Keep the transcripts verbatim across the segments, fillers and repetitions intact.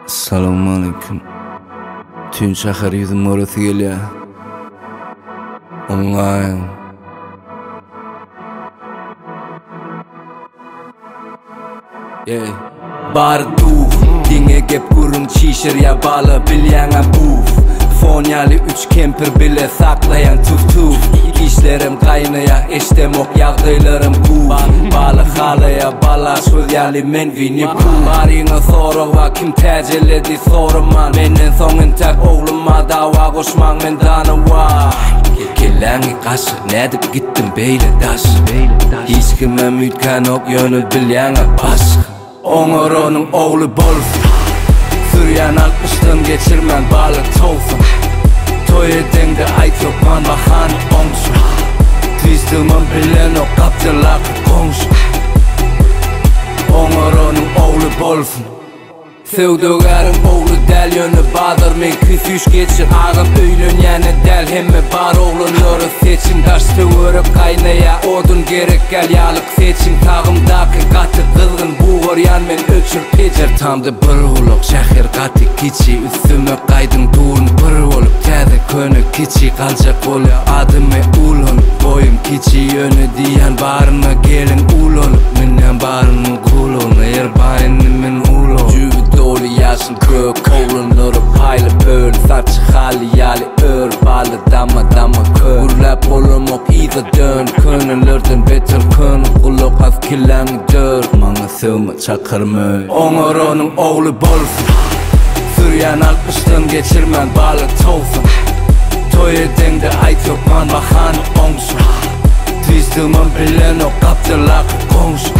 Assalamu alaikum. Tün şahar yüzüm orası geliyor. Online. Yeah. Bar du, dinge gep kurun çişir ya balı bilyana buf. Fonyalı üç kemper bile saklayan tuf tuf. İşlerim kaynaya eştem ok yağdaylarım bu. Balık halıya bala sözyali men vini bu. Barina soru va kim tecelledi soruman. Menden sonun tak oğluma dava koşman men dana var. Kellangi kaşı nedip gittim beyle daş. Hiç kime mütkan ok yönü bilyana başka. Oğurunun oğlu bolsun. Süryan altmıştan geçirmen balık tolsun. Toy edende ait yok man bahan onsun. Twistilman bilen o kaptırlak konsun. Oğurunun oğlu bolsun. Sevdogarım oğlu del yönü badır men küsüş geçir ağım öylün yani del hemme bar oğlunları seçim taştı örüp kaynaya odun gerek gel yalık seçim tağımdaki katı kızgın buğur yan men öçür pecer tamdı bir uluk şahir katı kiçi üstüme kaydın durun bir olup tede könü kiçi kalacak oluyor adıme ulun boyum kiçi yönü diyen barına gelin ulun menen barının kulun er baynimin ulun dolu yaşın kök oğlunları paylı böl saçı hali yali ör balı dama dama kör Urlap olum ok iza dön könüllerden beter kön kuluk az killanı dör Mana sevme çakırmöy Oğurunun oğlu bolsun Süryan altmıştan geçirmen balık tolsun Toy edende ait yok man bahan onsun Twistilman bilen o kaptırlak konsun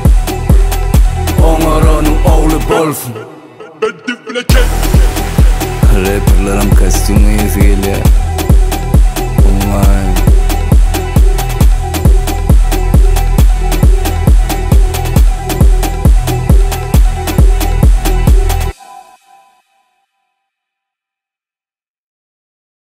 Oğurunun oğlu bolsun Rapperlerim kostümü yüzü geliyor.